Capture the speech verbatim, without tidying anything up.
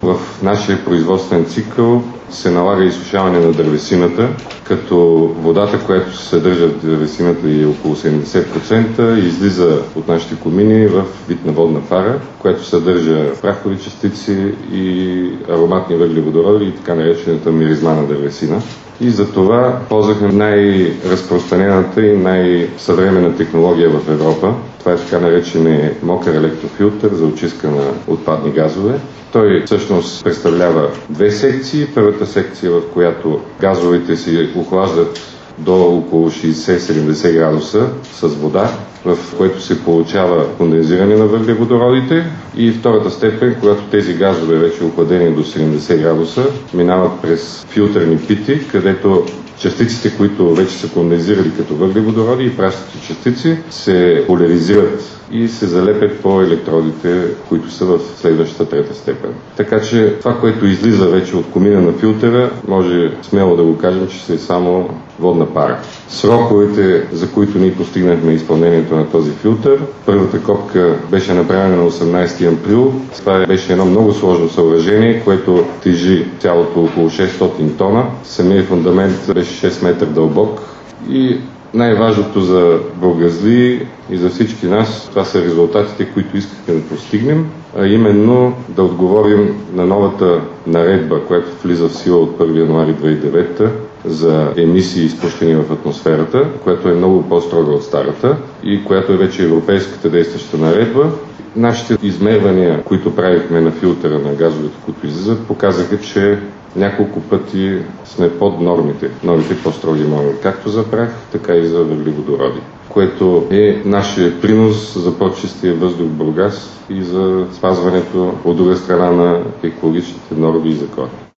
В нашия производствен цикъл се налага изсушаване на дървесината, като водата, която се съдържа в дървесината е около седемдесет процента, излиза от нашите комини в вид на водна пара, която съдържа прахови частици и ароматни въглеводороди и така наречената миризма на дървесина. И за това ползвахме най-разпространената и най-съвременна технология в Европа. Това е така наречен мокър електрофилтър за очистка на отпадни газове. Той всъщност представлява две секции. Първата секция, в която газовете се охлаждат до около шейсет до седемдесет градуса с вода, в което се получава кондензиране на въглеводородите, и втората степен, когато тези газове, вече охладени до седемдесет градуса, минават през филтърни пити, където частиците, които вече са кондензирали като въглеводороди и прашните частици, се поляризират и се залепят по електродите, които са в следващата трета степен. Така че това, което излиза вече от комина на филтъра, може смело да го кажем, че е само водна пара. Сроковете, за които ние постигнахме изпълнението на този филтър, първата копка беше направена на осемнадесети април. Това беше едно много сложно съоръжение, което тежи цялото около шестстотин тона. Самият фундамент беше шест метра дълбок и най-важното за Бургазли и за всички нас, това са резултатите, които искахме да постигнем, а именно да отговорим на новата наредба, която влиза в сила от първи януари две хиляди и девета за емисии, изпущени в атмосферата, която е много по-строга от старата и която е вече европейската действаща наредба. Нашите измервания, които правихме на филтъра на газовете, които излизат, показаха, че няколко пъти сме под нормите, новите по-строги норми, както за прах, така и за въглеводороди, което е нашия принос за по-чистия въздух в Бургас и за спазването от друга страна на екологичните норми и закони.